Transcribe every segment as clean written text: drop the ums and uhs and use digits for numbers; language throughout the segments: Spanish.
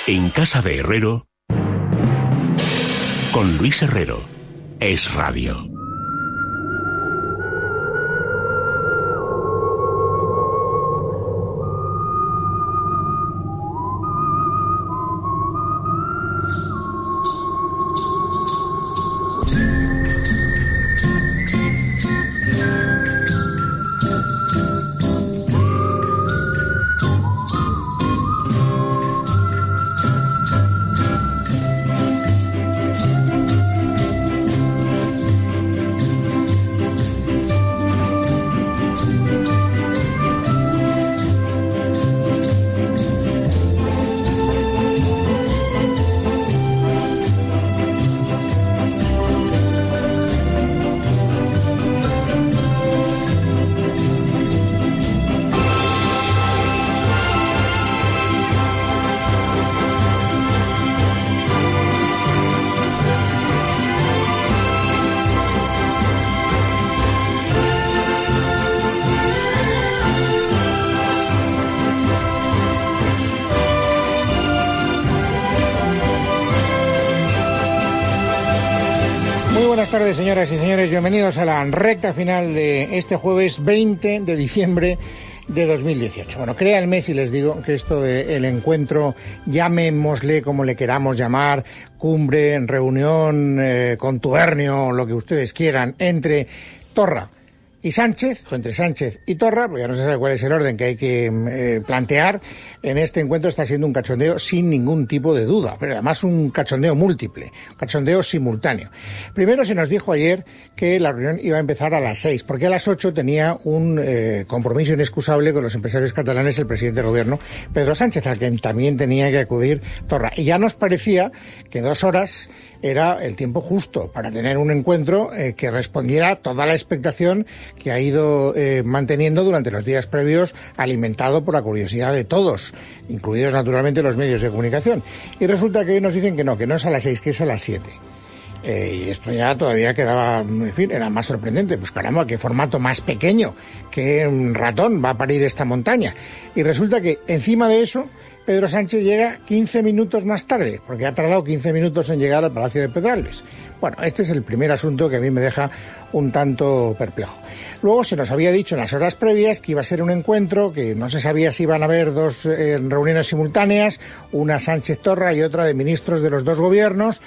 En casa de Herrero, con Luis Herrero, Es Radio. Buenas tardes, señoras y señores, bienvenidos a la recta final de este jueves 20 de diciembre de 2018. Bueno, créanme si les digo que esto del encuentro, llamémosle como le queramos llamar, cumbre, reunión, contubernio, lo que ustedes quieran, entre Torra y Sánchez, o entre Sánchez y Torra, porque ya no se sabe cuál es el orden que hay que plantear, en este encuentro está siendo un cachondeo sin ningún tipo de duda, pero además un cachondeo múltiple, un cachondeo simultáneo. Primero se nos dijo ayer que la reunión iba a empezar a las 6, porque a las 8 tenía un compromiso inexcusable con los empresarios catalanes el presidente del gobierno, Pedro Sánchez, al que también tenía que acudir Torra. Y ya nos parecía que 2 horas era el tiempo justo para tener un encuentro que respondiera a toda la expectación que ha ido manteniendo durante los días previos, alimentado por la curiosidad de todos, incluidos naturalmente los medios de comunicación. Y resulta que hoy nos dicen que no es a las 6, que es a las 7. Y esto ya todavía quedaba, en fin, era más sorprendente. Pues caramba, qué formato más pequeño, qué ratón va a parir esta montaña. Y resulta que encima de eso, Pedro Sánchez llega 15 minutos más tarde, porque ha tardado 15 minutos en llegar al Palacio de Pedralbes. Bueno, este es el primer asunto que a mí me deja un tanto perplejo. Luego se nos había dicho en las horas previas que iba a ser un encuentro, que no se sabía si iban a haber dos reuniones simultáneas, una Sánchez-Torra y otra de ministros de los dos gobiernos,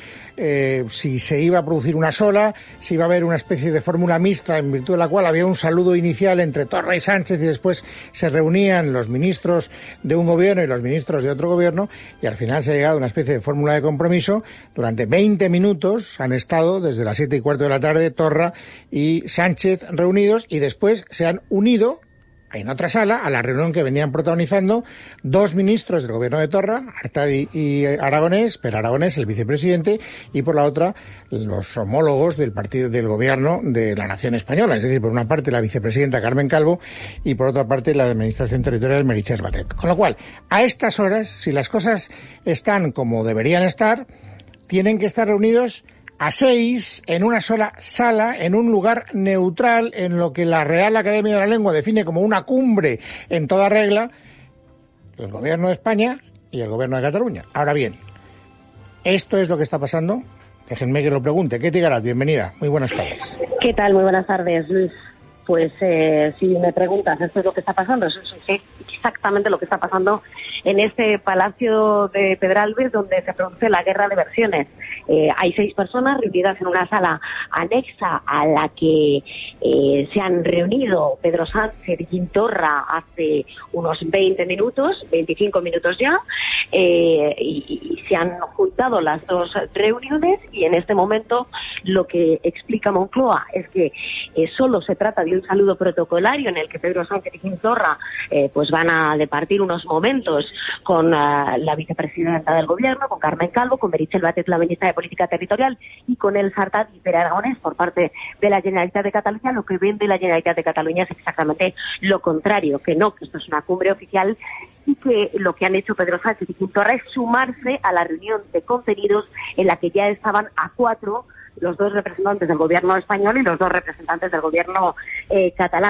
si se iba a producir una sola, si iba a haber una especie de fórmula mixta en virtud de la cual había un saludo inicial entre Torra y Sánchez y después se reunían los ministros de un gobierno y los ministros de otro gobierno, y al final se ha llegado a una especie de fórmula de compromiso. Durante 20 minutos han estado desde las 7:15 de la tarde Torra y Sánchez reunidos, y después se han unido en otra sala a la reunión que venían protagonizando dos ministros del gobierno de Torra, Artadi y Aragonés, Per Aragonés, el vicepresidente, y por la otra los homólogos del partido del gobierno de la nación española, es decir, por una parte la vicepresidenta Carmen Calvo y por otra parte la de Administración Territorial Meritxell Batet. Con lo cual, a estas horas, si las cosas están como deberían estar, tienen que estar reunidos a 6, en una sola sala, en un lugar neutral, en lo que la Real Academia de la Lengua define como una cumbre en toda regla, el Gobierno de España y el Gobierno de Cataluña. Ahora bien, esto es lo que está pasando. Déjenme que lo pregunte. Ketty Garat, bienvenida. Muy buenas tardes. ¿Qué tal? Muy buenas tardes, Luis. Pues si me preguntas, esto es lo que está pasando, eso es exactamente lo que está pasando en este Palacio de Pedralbes, donde se produce la guerra de versiones. Hay 6 personas reunidas en una sala anexa a la que se han reunido Pedro Sánchez y Quim Torra hace unos 20 minutos, 25 minutos ya, y se han juntado las dos reuniones, y en este momento lo que explica Moncloa es que solo se trata de un saludo protocolario en el que Pedro Sánchez y Quim Torra pues van a departir unos momentos con la vicepresidenta del gobierno, con Carmen Calvo, con Meritxell Batet, la ministra de Política Territorial, y con el Artadi y Per Aragonés por parte de la Generalitat de Cataluña. Lo que vende la Generalitat de Cataluña es exactamente lo contrario, que no, que esto es una cumbre oficial, y que lo que han hecho Pedro Sánchez y Quim Torra es sumarse a la reunión de contenidos en la que ya estaban a 4 los dos representantes del gobierno español y los dos representantes del gobierno catalán.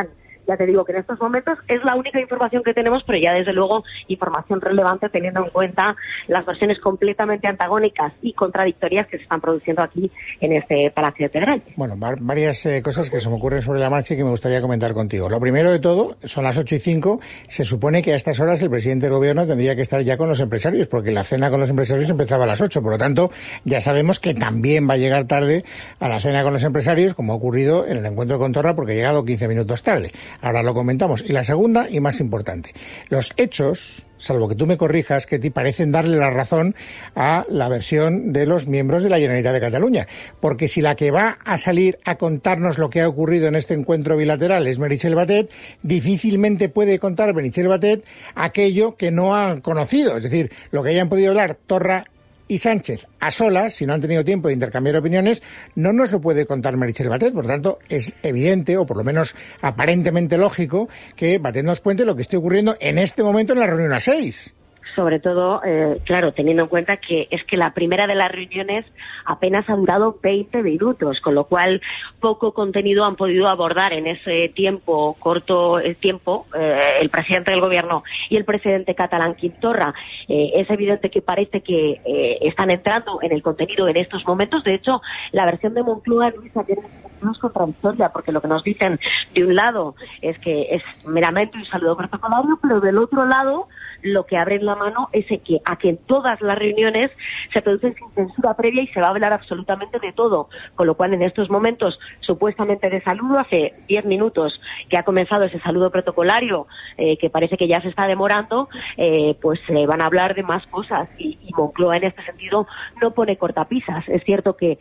Ya te digo que en estos momentos es la única información que tenemos, pero ya desde luego información relevante teniendo en cuenta las versiones completamente antagónicas y contradictorias que se están produciendo aquí en este Palacio de Pedralbes. Bueno, varias cosas que se me ocurren sobre la marcha y que me gustaría comentar contigo. Lo primero de todo, son las 8:05, se supone que a estas horas el presidente del gobierno tendría que estar ya con los empresarios, porque la cena con los empresarios empezaba a las 8, por lo tanto, ya sabemos que también va a llegar tarde a la cena con los empresarios, como ha ocurrido en el encuentro con Torra, porque ha llegado 15 minutos tarde. Ahora lo comentamos. Y la segunda, y más importante, los hechos, salvo que tú me corrijas, que te parecen darle la razón a la versión de los miembros de la Generalitat de Cataluña. Porque si la que va a salir a contarnos lo que ha ocurrido en este encuentro bilateral es Meritxell Batet, difícilmente puede contar Meritxell Batet aquello que no han conocido. Es decir, lo que hayan podido hablar Torra y Sánchez a solas, si no han tenido tiempo de intercambiar opiniones, no nos lo puede contar Meritxell Batet. Por lo tanto, es evidente, o por lo menos aparentemente lógico, que Batet nos cuente lo que esté ocurriendo en este momento en la reunión A6. Sobre todo, claro, teniendo en cuenta que es que la primera de las reuniones apenas ha durado 20 minutos, con lo cual poco contenido han podido abordar en ese tiempo, corto tiempo, el presidente del gobierno y el presidente catalán Quim Torra. Es evidente que parece que están entrando en el contenido en estos momentos. De hecho, la versión de Moncloa, Luisa, tiene es contradictoria, porque lo que nos dicen de un lado es que es meramente un saludo protocolario, pero del otro lado lo que abren la mano es que en todas las reuniones se produce sin censura previa y se va a hablar absolutamente de todo, con lo cual en estos momentos supuestamente de saludo, hace 10 minutos que ha comenzado ese saludo protocolario, que parece que ya se está demorando, pues van a hablar de más cosas y Moncloa en este sentido no pone cortapisas. Es cierto que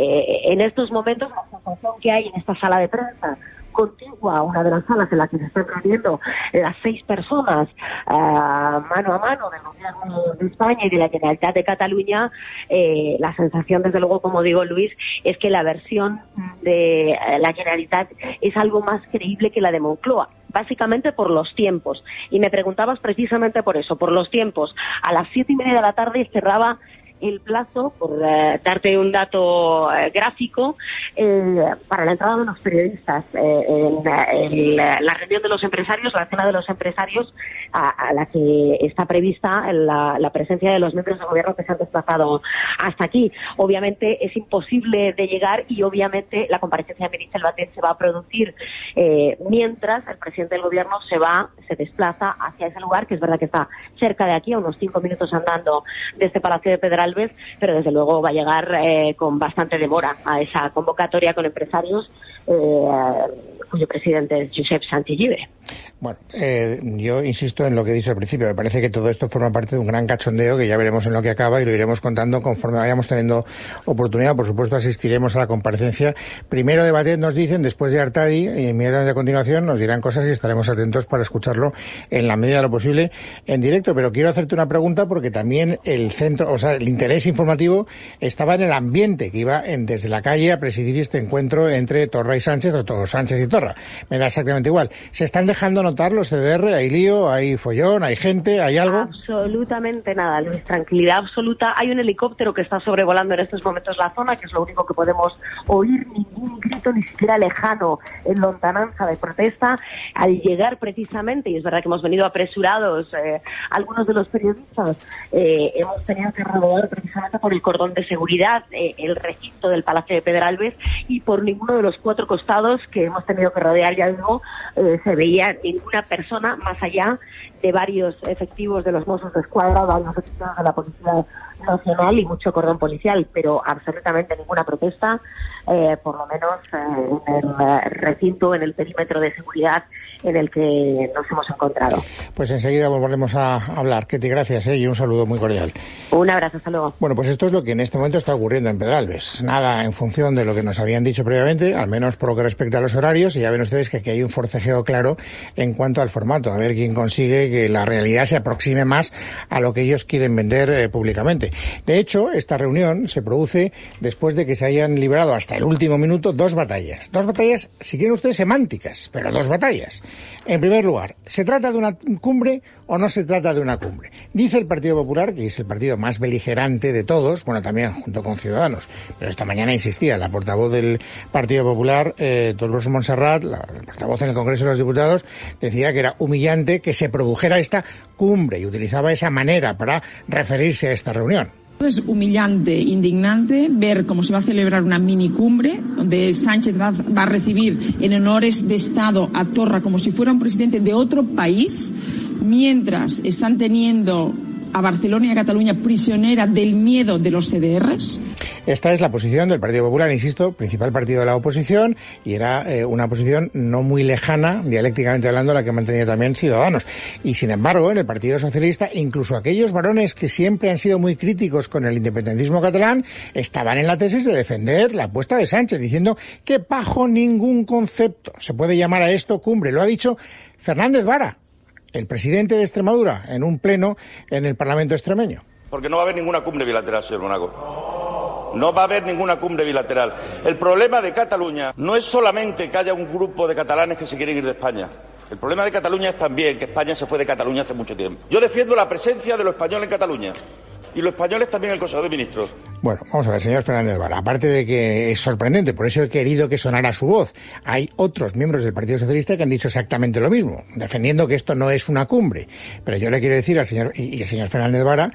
en estos momentos la sensación que hay en esta sala de prensa contigua a una de las salas en la que se están reuniendo las 6 personas mano a mano del gobierno de España y de la Generalitat de Cataluña, la sensación, desde luego, como digo, Luis, es que la versión de la Generalitat es algo más creíble que la de Moncloa, básicamente por los tiempos. Y me preguntabas precisamente por eso, por los tiempos. A las 7:30 de la tarde cerraba el plazo, por darte un dato gráfico, para la entrada de los periodistas en la reunión de los empresarios, la cena de los empresarios, a la que está prevista la presencia de los miembros del gobierno que se han desplazado hasta aquí. Obviamente es imposible de llegar y obviamente la comparecencia de Meritxell Batet se va a producir mientras el presidente del gobierno se desplaza hacia ese lugar, que es verdad que está cerca de aquí, a unos 5 minutos andando de este Palacio de Pedralbes, pero desde luego va a llegar con bastante demora a esa convocatoria con empresarios, cuyo presidente es Josep Santigibe. Bueno, yo insisto en lo que he dicho al principio. Me parece que todo esto forma parte de un gran cachondeo que ya veremos en lo que acaba y lo iremos contando conforme vayamos teniendo oportunidad. Por supuesto, asistiremos a la comparecencia. Primero de Batet nos dicen, después de Artadi, y inmediatamente a continuación nos dirán cosas y estaremos atentos para escucharlo en la medida de lo posible en directo. Pero quiero hacerte una pregunta porque también el centro, o sea, el interés informativo estaba en el ambiente que iba desde la calle a presidir este encuentro entre Torra y Sánchez, o Sánchez y Torra. Me da exactamente igual. ¿Se están dejando notar los CDR? ¿Hay lío? ¿Hay follón? ¿Hay gente? ¿Hay algo? Absolutamente nada, Luis. Tranquilidad absoluta. Hay un helicóptero que está sobrevolando en estos momentos la zona, que es lo único que podemos oír. Ningún grito, ni siquiera lejano, en lontananza de protesta. Al llegar precisamente, y es verdad que hemos venido apresurados, algunos de los periodistas, hemos tenido que rodear precisamente por el cordón de seguridad el recinto del Palacio de Pedralbes, y por ninguno de los 4 costados que hemos tenido que rodear, ya digo, se veía ninguna persona más allá de varios efectivos de los Mossos de Escuadra, varios efectivos de la Policía Nacional y mucho cordón policial, pero absolutamente ninguna protesta, por lo menos en el recinto, en el perímetro de seguridad en el que nos hemos encontrado. Pues enseguida volveremos a hablar. Ketty, gracias, y un saludo muy cordial. Un abrazo, hasta luego. Bueno, pues esto es lo que en este momento está ocurriendo en Pedralbes. Nada en función de lo que nos habían dicho previamente, al menos por lo que respecta a los horarios, y ya ven ustedes que aquí hay un forcejeo claro en cuanto al formato. A ver quién consigue que la realidad se aproxime más a lo que ellos quieren vender públicamente. De hecho, esta reunión se produce después de que se hayan librado hasta el último minuto dos batallas. Dos batallas, si quieren ustedes, semánticas, pero dos batallas. En primer lugar, ¿se trata de una cumbre o no se trata de una cumbre? Dice el Partido Popular, que es el partido más beligerante de todos, bueno, también junto con Ciudadanos, pero esta mañana insistía la portavoz del Partido Popular, Dolors Montserrat, la portavoz en el Congreso de los Diputados, decía que era humillante que se produjera esta cumbre y utilizaba esa manera para referirse a esta reunión. Es humillante, indignante ver cómo se va a celebrar una minicumbre donde Sánchez va a recibir en honores de Estado a Torra como si fuera un presidente de otro país, mientras están teniendo a Barcelona y a Cataluña prisionera del miedo de los CDRs. Esta es la posición del Partido Popular, insisto, principal partido de la oposición, y era una posición no muy lejana, dialécticamente hablando, a la que mantenía también Ciudadanos. Y sin embargo, en el Partido Socialista, incluso aquellos varones que siempre han sido muy críticos con el independentismo catalán, estaban en la tesis de defender la apuesta de Sánchez, diciendo que bajo ningún concepto se puede llamar a esto cumbre. Lo ha dicho Fernández Vara, el presidente de Extremadura, en un pleno en el Parlamento extremeño. Porque no va a haber ninguna cumbre bilateral, señor Monago. No va a haber ninguna cumbre bilateral. El problema de Cataluña no es solamente que haya un grupo de catalanes que se quieren ir de España. El problema de Cataluña es también que España se fue de Cataluña hace mucho tiempo. Yo defiendo la presencia de los españoles en Cataluña. Y los españoles también en el Consejo de Ministros. Bueno, vamos a ver, señor Fernández Vara, aparte de que es sorprendente, por eso he querido que sonara su voz, hay otros miembros del Partido Socialista que han dicho exactamente lo mismo, defendiendo que esto no es una cumbre. Pero yo le quiero decir al señor, y el señor Fernández Vara,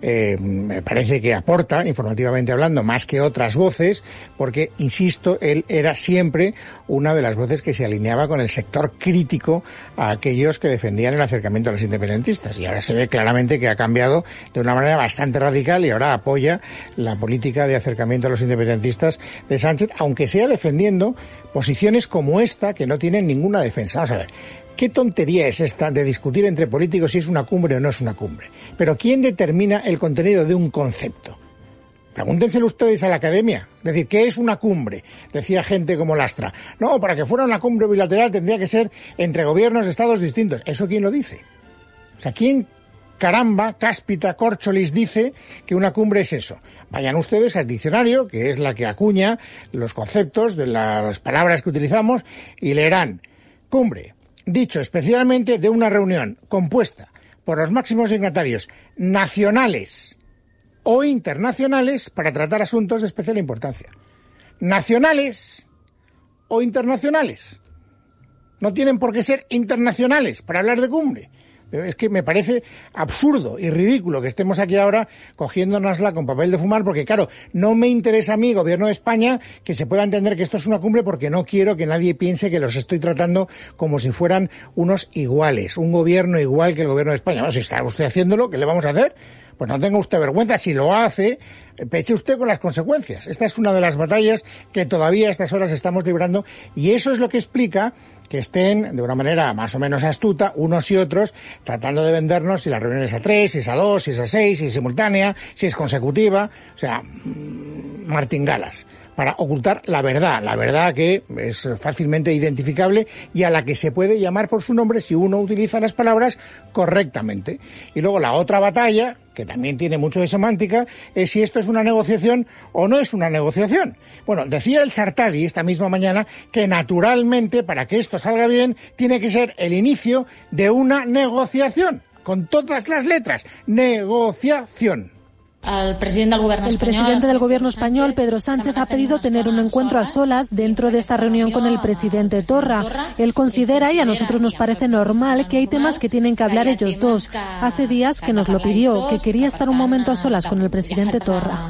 me parece que aporta, informativamente hablando, más que otras voces, porque, insisto, él era siempre una de las voces que se alineaba con el sector crítico a aquellos que defendían el acercamiento a los independentistas. Y ahora se ve claramente que ha cambiado de una manera bastante radical y ahora apoya la política de acercamiento a los independentistas de Sánchez, aunque sea defendiendo posiciones como esta que no tienen ninguna defensa. Vamos a ver, ¿qué tontería es esta de discutir entre políticos si es una cumbre o no es una cumbre? Pero ¿quién determina el contenido de un concepto? Pregúntenselo ustedes a la academia. Es decir, ¿qué es una cumbre? Decía gente como Lastra. No, para que fuera una cumbre bilateral tendría que ser entre gobiernos de estados distintos. ¿Eso quién lo dice? O sea, ¿quién caramba, cáspita, córcholis dice que una cumbre es eso? Vayan ustedes al diccionario, que es la que acuña los conceptos de las palabras que utilizamos, y leerán: cumbre, dicho especialmente de una reunión compuesta por los máximos dignatarios nacionales o internacionales para tratar asuntos de especial importancia. Nacionales o internacionales. No tienen por qué ser internacionales para hablar de cumbre. Es que me parece absurdo y ridículo que estemos aquí ahora cogiéndonosla con papel de fumar, porque claro, no me interesa a mí, Gobierno de España, que se pueda entender que esto es una cumbre, porque no quiero que nadie piense que los estoy tratando como si fueran unos iguales, un gobierno igual que el Gobierno de España. Bueno, si está usted haciéndolo, ¿qué le vamos a hacer? Pues no tenga usted vergüenza. Si lo hace, peche usted con las consecuencias. Esta es una de las batallas que todavía a estas horas estamos librando, y eso es lo que explica que estén de una manera más o menos astuta unos y otros tratando de vendernos si la reunión es a 3, si es a 2, si es a 6, si es simultánea, si es consecutiva. O sea, martingalas para ocultar la verdad que es fácilmente identificable y a la que se puede llamar por su nombre si uno utiliza las palabras correctamente. Y luego la otra batalla, que también tiene mucho de semántica, es si esto es una negociación o no es una negociación. Bueno, decía el Sartadi esta misma mañana que naturalmente para que esto salga bien tiene que ser el inicio de una negociación, con todas las letras, negociación. El presidente del Gobierno español, Pedro Sánchez, ha pedido tener un encuentro a solas dentro de esta reunión con el presidente Torra. Él considera, y a nosotros nos parece normal, que hay temas que tienen que hablar ellos dos. Hace días que nos lo pidió, que quería estar un momento a solas con el presidente Torra.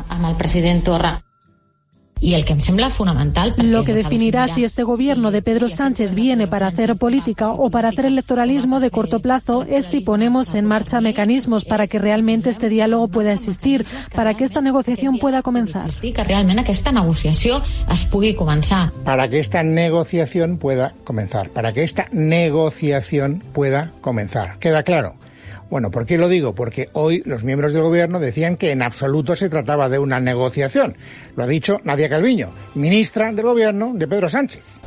Y el que me sembla fundamental. Lo que definirá si este gobierno de Pedro Sánchez viene para hacer política o para hacer electoralismo de corto plazo es si ponemos en marcha mecanismos para que realmente este diálogo pueda existir, para que esta negociación pueda comenzar. Que realment aquesta negociació es pugui començar. Para que esta negociación pueda comenzar. Para que esta negociación pueda comenzar. ¿Queda claro? Bueno, ¿por qué lo digo? Porque hoy los miembros del Gobierno decían que en absoluto se trataba de una negociación. Lo ha dicho Nadia Calviño, ministra del Gobierno de Pedro Sánchez.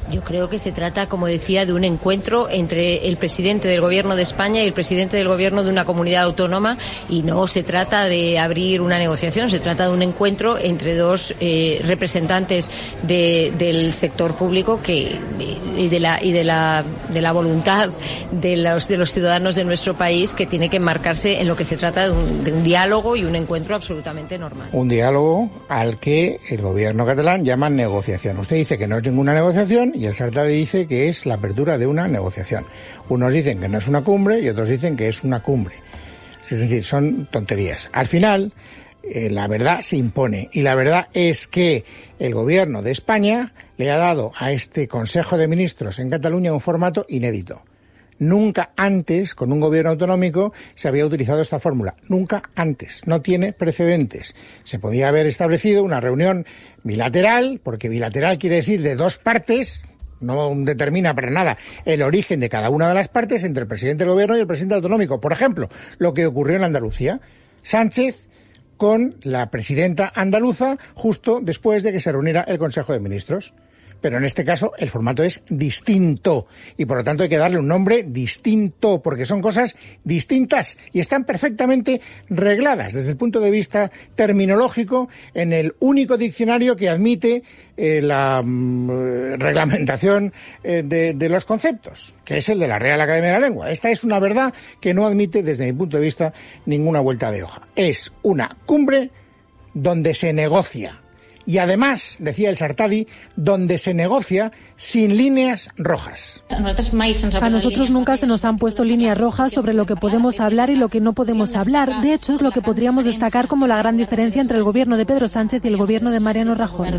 Yo creo que se trata, como decía, de un encuentro entre el presidente del Gobierno de España y el presidente del Gobierno de una comunidad autónoma, y no se trata de abrir una negociación, se trata de un encuentro entre dos representantes del sector público y de la voluntad de los ciudadanos de nuestro país, que tiene que enmarcarse en lo que se trata de un diálogo y un encuentro absolutamente normal. Un diálogo al que el Gobierno catalán llama negociación. Usted dice que no es ninguna negociación y el Sartadi dice que es la apertura de una negociación. Unos dicen que no es una cumbre y otros dicen que es una cumbre. Es decir, son tonterías. Al final, la verdad se impone, y la verdad es que el Gobierno de España le ha dado a este Consejo de Ministros en Cataluña un formato inédito. Nunca antes, con un gobierno autonómico, se había utilizado esta fórmula. Nunca antes. No tiene precedentes. Se podía haber establecido una reunión bilateral, porque bilateral quiere decir de dos partes, no determina para nada el origen de cada una de las partes, entre el presidente del gobierno y el presidente autonómico. Por ejemplo, lo que ocurrió en Andalucía. Sánchez con la presidenta andaluza justo después de que se reuniera el Consejo de Ministros. Pero en este caso el formato es distinto y por lo tanto hay que darle un nombre distinto, porque son cosas distintas y están perfectamente regladas desde el punto de vista terminológico en el único diccionario que admite la reglamentación de los conceptos, que es el de la Real Academia de la Lengua. Esta es una verdad que no admite desde mi punto de vista ninguna vuelta de hoja. Es una cumbre donde se negocia. Y además, decía el Sartadi, donde se negocia sin líneas rojas. A nosotros nunca se nos han puesto líneas rojas sobre lo que podemos hablar y lo que no podemos hablar. De hecho, es lo que podríamos destacar como la gran diferencia entre el gobierno de Pedro Sánchez y el gobierno de Mariano Rajoy.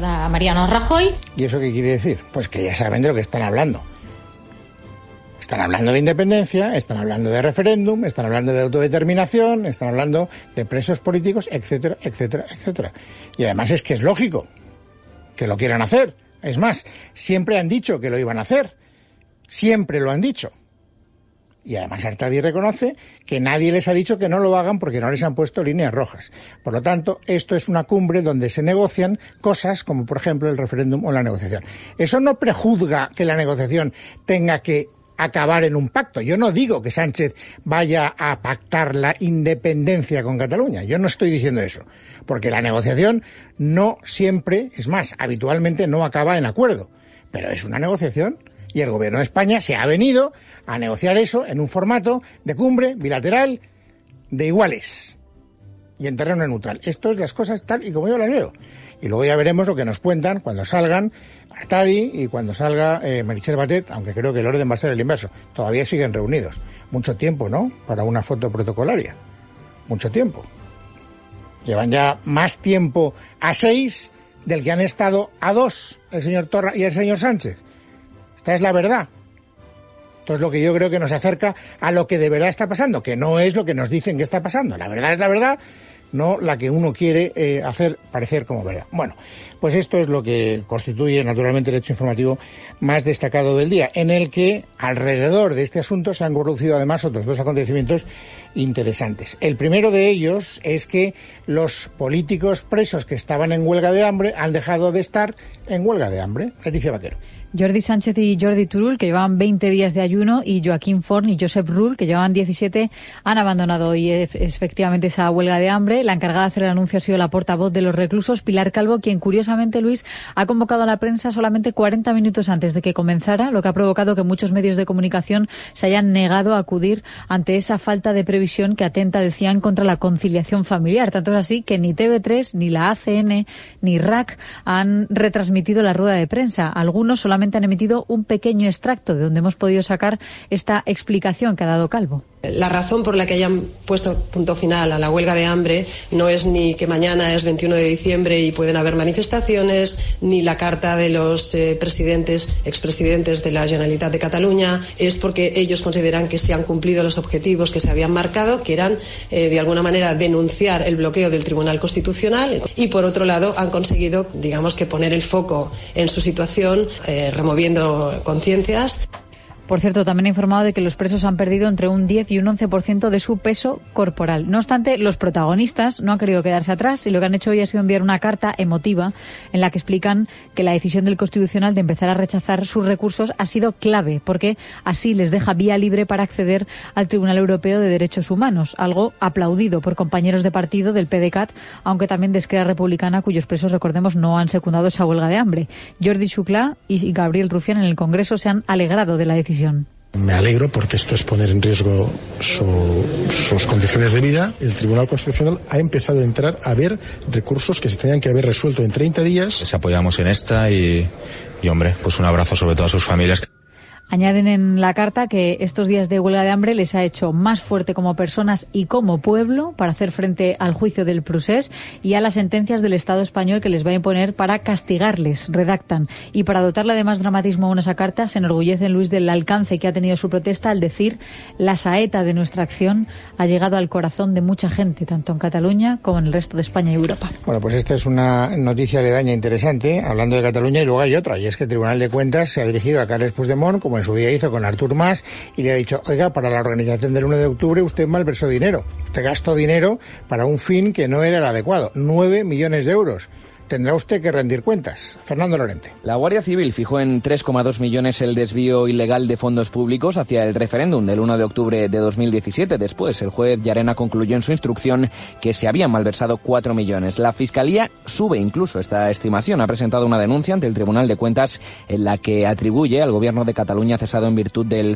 ¿Y eso qué quiere decir? Pues que ya saben de lo que están hablando. Están hablando de independencia, están hablando de referéndum, están hablando de autodeterminación, están hablando de presos políticos, etcétera, etcétera, etcétera. Y además es que es lógico que lo quieran hacer. Es más, siempre han dicho que lo iban a hacer. Siempre lo han dicho. Y además Sartadi reconoce que nadie les ha dicho que no lo hagan porque no les han puesto líneas rojas. Por lo tanto, esto es una cumbre donde se negocian cosas como, por ejemplo, el referéndum o la negociación. Eso no prejuzga que la negociación tenga que acabar en un pacto. Yo no digo que Sánchez vaya a pactar la independencia con Cataluña. Yo no estoy diciendo eso. Porque la negociación no siempre, es más, habitualmente no acaba en acuerdo. Pero es una negociación y el Gobierno de España se ha venido a negociar eso en un formato de cumbre bilateral de iguales y en terreno neutral. Esto es las cosas tal y como yo las veo. Y luego ya veremos lo que nos cuentan cuando salgan Sartadi y cuando salga Meritxell Batet, aunque creo que el orden va a ser el inverso. Todavía siguen reunidos. Mucho tiempo, ¿no?, para una foto protocolaria. Mucho tiempo. Llevan ya más tiempo a 6 del que han estado a 2 el señor Torra y el señor Sánchez. Esta es la verdad. Esto es lo que yo creo que nos acerca a lo que de verdad está pasando, que no es lo que nos dicen que está pasando. La verdad es la verdad, no la que uno quiere hacer parecer como verdad. Bueno, pues esto es lo que constituye naturalmente el hecho informativo más destacado del día, en el que alrededor de este asunto se han producido además otros dos acontecimientos interesantes. El primero de ellos es que los políticos presos que estaban en huelga de hambre han dejado de estar en huelga de hambre. Leticia Vaquero. Jordi Sánchez y Jordi Turull, que llevaban 20 días de ayuno, y Joaquín Forn y Josep Rull, que llevaban 17, han abandonado hoy efectivamente esa huelga de hambre. La encargada de hacer el anuncio ha sido la portavoz de los reclusos, Pilar Calvo, quien curiosamente, Luis, ha convocado a la prensa solamente 40 minutos antes de que comenzara, lo que ha provocado que muchos medios de comunicación se hayan negado a acudir ante esa falta de previsión que atenta, decían, contra la conciliación familiar. Tanto es así que ni TV3, ni la ACN, ni RAC han retransmitido la rueda de prensa. Algunos solamente han emitido un pequeño extracto de donde hemos podido sacar esta explicación que ha dado Calvo. La razón por la que hayan puesto punto final a la huelga de hambre no es ni que mañana es 21 de diciembre y pueden haber manifestaciones, ni la carta de los expresidentes de la Generalitat de Cataluña. Es porque ellos consideran que se han cumplido los objetivos que se habían marcado, que eran de alguna manera denunciar el bloqueo del Tribunal Constitucional, y por otro lado han conseguido, digamos, que poner el foco en su situación, removiendo conciencias. Por cierto, también ha informado de que los presos han perdido entre un 10 y un 11% de su peso corporal. No obstante, los protagonistas no han querido quedarse atrás y lo que han hecho hoy ha sido enviar una carta emotiva en la que explican que la decisión del Constitucional de empezar a rechazar sus recursos ha sido clave, porque así les deja vía libre para acceder al Tribunal Europeo de Derechos Humanos, algo aplaudido por compañeros de partido del PDeCAT, aunque también de Esquerra Republicana, cuyos presos, recordemos, no han secundado esa huelga de hambre. Jordi Xuclà y Gabriel Rufián en el Congreso se han alegrado de la decisión. Me alegro porque esto es poner en riesgo sus condiciones de vida. El Tribunal Constitucional ha empezado a entrar a ver recursos que se tenían que haber resuelto en 30 días. Les apoyamos en esta y hombre, pues un abrazo sobre todo a sus familias. Añaden en la carta que estos días de huelga de hambre les ha hecho más fuerte como personas y como pueblo para hacer frente al juicio del Procés y a las sentencias del Estado español que les va a imponer para castigarles, redactan. Y para dotarle de más dramatismo aún a esa carta, se enorgullecen, Luis, del alcance que ha tenido su protesta al decir: la saeta de nuestra acción ha llegado al corazón de mucha gente, tanto en Cataluña como en el resto de España y Europa. Bueno, pues esta es una noticia aledaña interesante, hablando de Cataluña, y luego hay otra, y es que el Tribunal de Cuentas se ha dirigido a Carles Puigdemont, como en su día hizo con Artur Mas, y le ha dicho: oiga, para la organización del 1 de octubre usted malversó dinero, usted gastó dinero para un fin que no era el adecuado, 9 millones de euros. Tendrá usted que rendir cuentas. Fernando Lorente. La Guardia Civil fijó en 3,2 millones el desvío ilegal de fondos públicos hacia el referéndum del 1 de octubre de 2017. Después, el juez Llarena concluyó en su instrucción que se habían malversado 4 millones. La Fiscalía sube incluso esta estimación. Ha presentado una denuncia ante el Tribunal de Cuentas en la que atribuye al Gobierno de Cataluña cesado en virtud del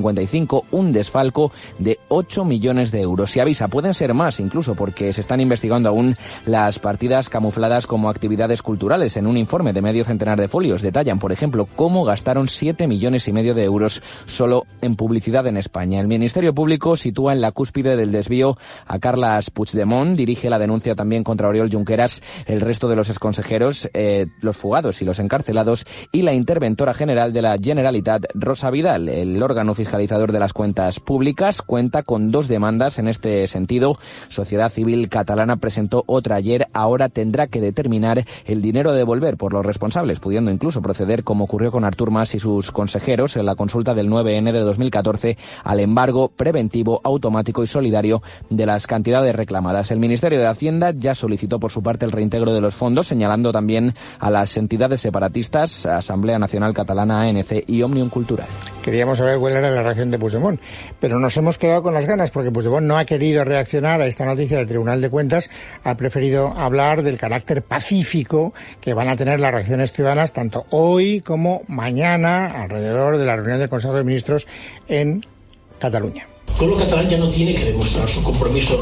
155 un desfalco de 8 millones de euros. Y avisa, pueden ser más incluso, porque se están investigando aún las partidas camufladas como actividades culturales. En un informe de medio centenar de folios detallan, por ejemplo, cómo gastaron 7,5 millones de euros solo en publicidad en España. El Ministerio Público sitúa en la cúspide del desvío a Carles Puigdemont, dirige la denuncia también contra Oriol Junqueras, el resto de los exconsejeros, los fugados y los encarcelados, y la interventora general de la Generalitat, Rosa Vidal. El órgano fiscalizador de las cuentas públicas cuenta con 2 demandas en este sentido. Sociedad Civil Catalana presentó otra ayer. Ahora tendrá que determinar el dinero a devolver por los responsables, pudiendo incluso proceder, como ocurrió con Artur Mas y sus consejeros en la consulta del 9N de 2014, al embargo preventivo, automático y solidario de las cantidades reclamadas. El Ministerio de Hacienda ya solicitó por su parte el reintegro de los fondos, señalando también a las entidades separatistas, Asamblea Nacional Catalana, ANC y Òmnium Cultural. Queríamos saber cuál era la reacción de Puigdemont, pero nos hemos quedado con las ganas, porque Puigdemont no ha querido reaccionar a esta noticia del Tribunal de Cuentas, ha preferido hablar del carácter pacífico que van a tener las reacciones ciudadanas tanto hoy como mañana alrededor de la reunión del Consejo de Ministros en Cataluña. El pueblo catalán ya no tiene que demostrar su compromiso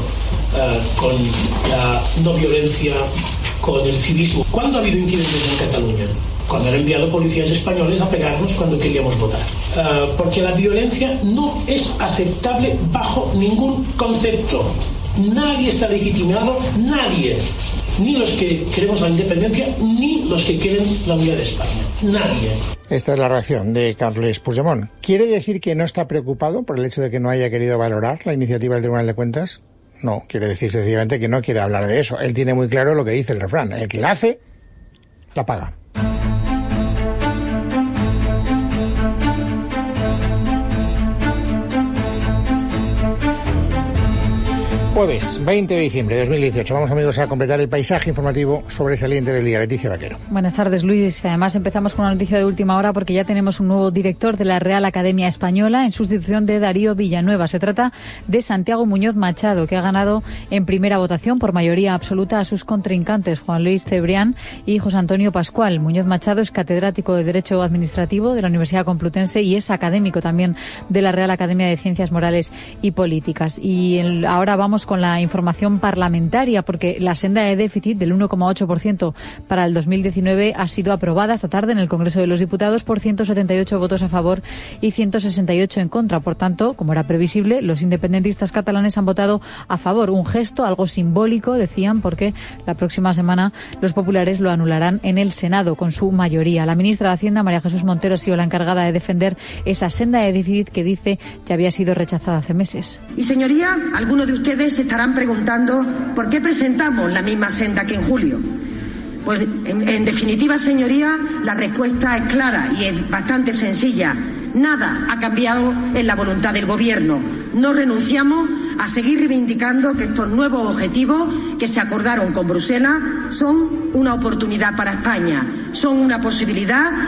con la no violencia, con el civismo. ¿Cuándo ha habido incidentes en Cataluña? Cuando han enviado policías españoles a pegarnos cuando queríamos votar. Porque la violencia no es aceptable bajo ningún concepto. Nadie está legitimado, nadie. Ni los que queremos la independencia, ni los que quieren la unidad de España. Nadie. Esta es la reacción de Carles Puigdemont. ¿Quiere decir que no está preocupado por el hecho de que no haya querido valorar la iniciativa del Tribunal de Cuentas? No, quiere decir sencillamente que no quiere hablar de eso. Él tiene muy claro lo que dice el refrán: el que la hace, la paga. Jueves 20 de diciembre de 2018. Vamos, amigos, a completar el paisaje informativo sobresaliente del día. Leticia Vaquero. Buenas tardes, Luis. Además, empezamos con una noticia de última hora porque ya tenemos un nuevo director de la Real Academia Española en sustitución de Darío Villanueva. Se trata de Santiago Muñoz Machado, que ha ganado en primera votación por mayoría absoluta a sus contrincantes, Juan Luis Cebrián y José Antonio Pascual. Muñoz Machado es catedrático de Derecho Administrativo de la Universidad Complutense y es académico también de la Real Academia de Ciencias Morales y Políticas. Y ahora vamos con la información parlamentaria, porque la senda de déficit del 1,8% para el 2019 ha sido aprobada esta tarde en el Congreso de los Diputados por 178 votos a favor y 168 en contra. Por tanto, como era previsible, los independentistas catalanes han votado a favor. Un gesto algo simbólico, decían, porque la próxima semana los populares lo anularán en el Senado con su mayoría. La ministra de Hacienda, María Jesús Montero, ha sido la encargada de defender esa senda de déficit que dice ya había sido rechazada hace meses. Y, señoría, algunos de ustedes se estarán preguntando por qué presentamos la misma senda que en julio. Pues, en definitiva, señoría, la respuesta es clara y es bastante sencilla. Nada ha cambiado en la voluntad del Gobierno. No renunciamos a seguir reivindicando que estos nuevos objetivos que se acordaron con Bruselas son una oportunidad para España, son una posibilidad